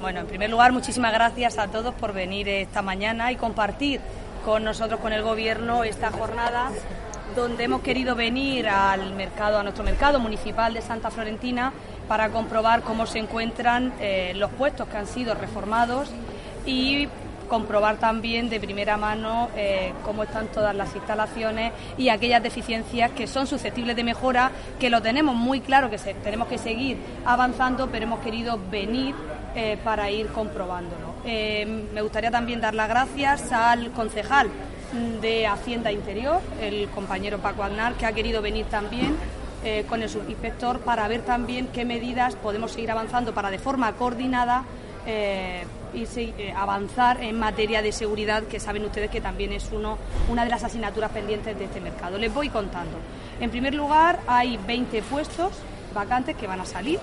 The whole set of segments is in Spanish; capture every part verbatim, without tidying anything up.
Bueno, en primer lugar, muchísimas gracias a todos por venir esta mañana y compartir con nosotros, con el Gobierno, esta jornada donde hemos querido venir al mercado, a nuestro mercado municipal de Santa Florentina, para comprobar cómo se encuentran eh, los puestos que han sido reformados y comprobar también de primera mano eh, cómo están todas las instalaciones y aquellas deficiencias que son susceptibles de mejora, que lo tenemos muy claro, que se, tenemos que seguir avanzando, pero hemos querido venir eh, para ir comprobándolo. Eh, me gustaría también dar las gracias al concejal de Hacienda Interior, el compañero Paco Aznar, que ha querido venir también eh, con el subinspector para ver también qué medidas podemos seguir avanzando para de forma coordinada eh, y se, eh, avanzar en materia de seguridad, que saben ustedes que también es uno, una de las asignaturas pendientes de este mercado. Les voy contando. En primer lugar, hay veinte puestos vacantes que van a salir.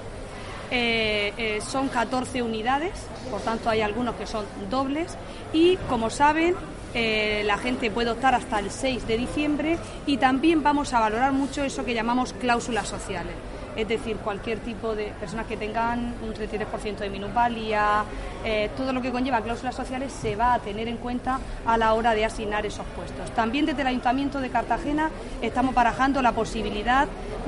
Eh, eh, son catorce unidades, por tanto hay algunos que son dobles y, como saben, eh, la gente puede optar hasta el seis de diciembre y también vamos a valorar mucho eso que llamamos cláusulas sociales. Es decir, cualquier tipo de personas que tengan un treinta y tres por ciento de minusvalía, eh, todo lo que conlleva cláusulas sociales se va a tener en cuenta a la hora de asignar esos puestos. También desde el Ayuntamiento de Cartagena estamos barajando la posibilidad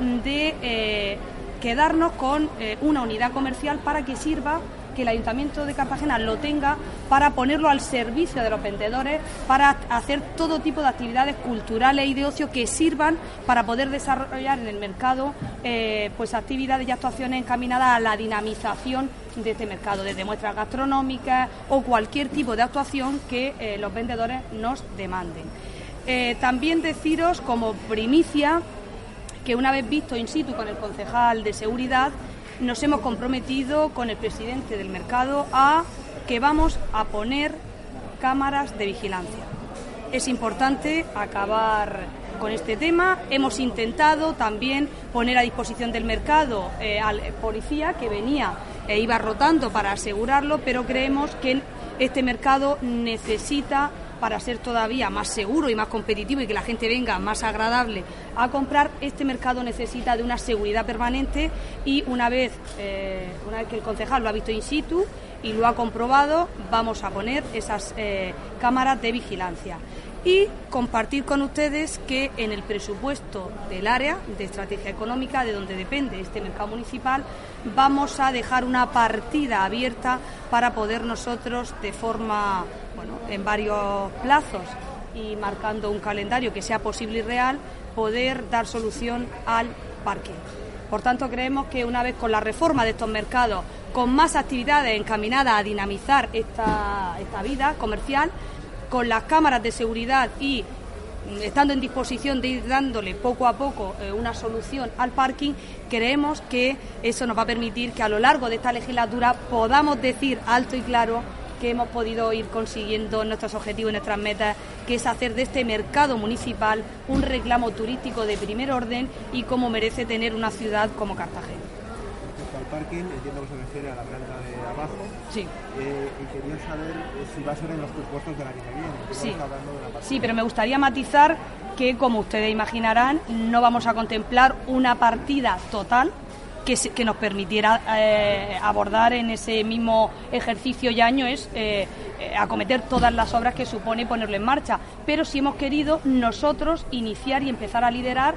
de eh, quedarnos con eh, una unidad comercial para que sirva, que el Ayuntamiento de Cartagena lo tenga para ponerlo al servicio de los vendedores, para hacer todo tipo de actividades culturales y de ocio que sirvan para poder desarrollar en el mercado eh, pues actividades y actuaciones encaminadas a la dinamización de este mercado, desde muestras gastronómicas o cualquier tipo de actuación que eh, los vendedores nos demanden. Eh, también deciros como primicia que, una vez visto in situ con el concejal de seguridad, nos hemos comprometido con el presidente del mercado a que vamos a poner cámaras de vigilancia. Es importante acabar con este tema. Hemos intentado también poner a disposición del mercado eh, al policía que venía e iba rotando para asegurarlo, pero creemos que este mercado necesita, para ser todavía más seguro y más competitivo y que la gente venga más agradable a comprar, este mercado necesita de una seguridad permanente y una vez, eh, una vez que el concejal lo ha visto in situ y lo ha comprobado, vamos a poner esas eh, cámaras de vigilancia. Y compartir con ustedes que en el presupuesto del área de estrategia económica, de donde depende este mercado municipal, vamos a dejar una partida abierta para poder nosotros, de forma, bueno, en varios plazos y marcando un calendario que sea posible y real, poder dar solución al parking. Por tanto, creemos que una vez con la reforma de estos mercados, con más actividades encaminadas a dinamizar esta, esta vida comercial, con las cámaras de seguridad y estando en disposición de ir dándole poco a poco eh, una solución al parking, creemos que eso nos va a permitir que a lo largo de esta legislatura podamos decir alto y claro que hemos podido ir consiguiendo nuestros objetivos y nuestras metas, que es hacer de este mercado municipal un reclamo turístico de primer orden y como merece tener una ciudad como Cartagena. Respecto al parking, entiendo que se refiere a la planta de abajo. Sí. Eh, y quería saber eh, si va a ser en los presupuestos del año que viene. Sí. Está hablando de la parte Sí, pero me gustaría matizar que, como ustedes imaginarán, no vamos a contemplar una partida total que, se, que nos permitiera eh, abordar en ese mismo ejercicio y año es eh, eh, acometer todas las obras que supone ponerlo en marcha. Pero sí hemos querido nosotros iniciar y empezar a liderar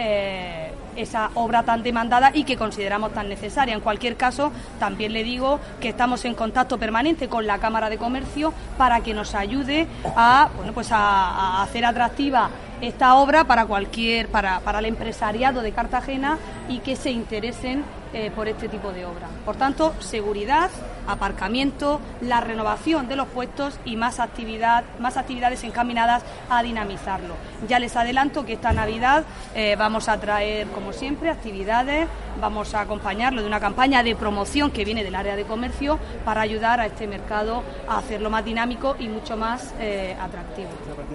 eh, esa obra tan demandada y que consideramos tan necesaria. En cualquier caso, también le digo que estamos en contacto permanente con la Cámara de Comercio para que nos ayude a, bueno, pues a, a hacer atractiva esta obra para cualquier, para, para el empresariado de Cartagena y que se interesen eh, por este tipo de obra. Por tanto, seguridad, aparcamiento, la renovación de los puestos y más actividad, más actividades encaminadas a dinamizarlo. Ya les adelanto que esta Navidad eh, vamos a traer, como siempre, actividades, vamos a acompañarlo de una campaña de promoción que viene del área de comercio para ayudar a este mercado a hacerlo más dinámico y mucho más eh, atractivo.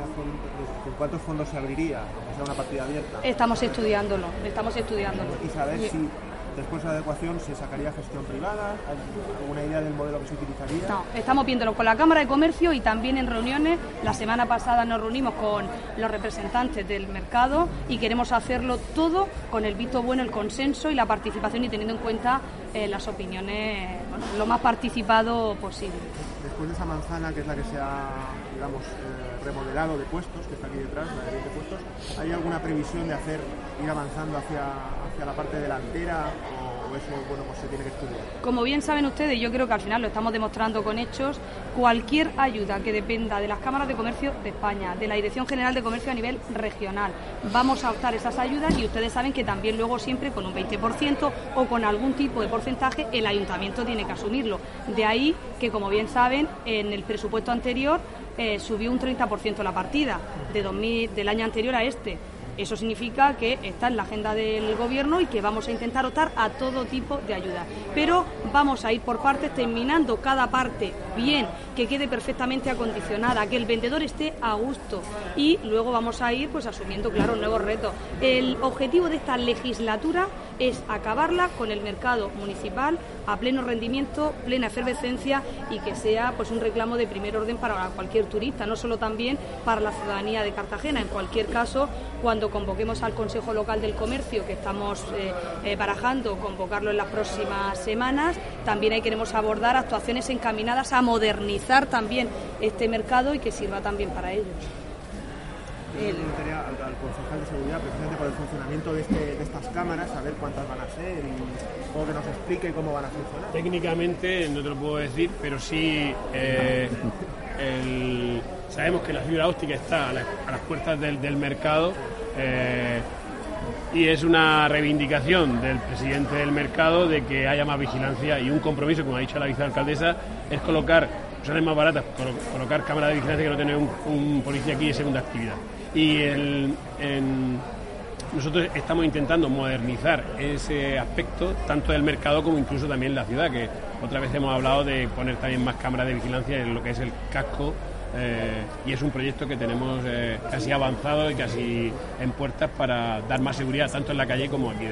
¿Con cuántos fondos se abriría? ¿O sea, una partida abierta? Estamos estudiándolo, estamos estudiándolo. Y saber sí. si después de la adecuación se sacaría gestión privada. ¿Hay alguna idea del modelo que se utilizaría? No, estamos viéndolo con la Cámara de Comercio y también en reuniones. La semana pasada nos reunimos con los representantes del mercado y queremos hacerlo todo con el visto bueno, el consenso y la participación, y teniendo en cuenta eh, las opiniones, bueno, lo más participado posible. Después de esa manzana, que es la que se ha, digamos, eh, remodelado de puestos, que está aquí detrás, la de veinte puestos, ¿hay alguna previsión de hacer, ir avanzando hacia, hacia la parte delantera, o eso, bueno, pues se tiene que estudiar? Como bien saben ustedes, yo creo que al final lo estamos demostrando con hechos, cualquier ayuda que dependa de las cámaras de comercio de España, de la Dirección General de Comercio a nivel regional, vamos a optar esas ayudas, y ustedes saben que también luego siempre con un veinte por ciento o con algún tipo de porcentaje el ayuntamiento tiene que asumirlo. De ahí que, como bien saben, en el presupuesto anterior eh, subió un treinta por ciento la partida de dos mil, del año anterior a este. Eso significa que está en la agenda del Gobierno y que vamos a intentar optar a todo tipo de ayuda. Pero vamos a ir por partes, terminando cada parte bien, que quede perfectamente acondicionada, que el vendedor esté a gusto, y luego vamos a ir pues asumiendo, claro, nuevos retos. El objetivo de esta legislatura es acabarla con el mercado municipal a pleno rendimiento, plena efervescencia, y que sea pues un reclamo de primer orden para cualquier turista, no solo también para la ciudadanía de Cartagena. En cualquier caso, cuando convoquemos al Consejo Local del Comercio, que estamos eh, eh, barajando convocarlo en las próximas semanas, también ahí queremos abordar actuaciones encaminadas a modernizar también este mercado y que sirva también para ellos. Yo le preguntaría al, al concejal de seguridad, precisamente por el funcionamiento de, este, de estas cámaras, a ver cuántas van a ser y o que nos explique cómo van a funcionar. Técnicamente no te lo puedo decir, pero sí eh, el, sabemos que la fibra óptica está a, la, a las puertas del, del mercado, eh, y es una reivindicación del presidente del mercado de que haya más vigilancia, y un compromiso, como ha dicho la vicealcaldesa, es colocar, son más baratas, colocar cámaras de vigilancia, que no tener un, un policía aquí de segunda actividad. Y el, en, nosotros estamos intentando modernizar ese aspecto, tanto del mercado como incluso también la ciudad, que otra vez hemos hablado de poner también más cámaras de vigilancia en lo que es el casco, eh, y es un proyecto que tenemos eh, casi avanzado y casi en puertas para dar más seguridad tanto en la calle como aquí.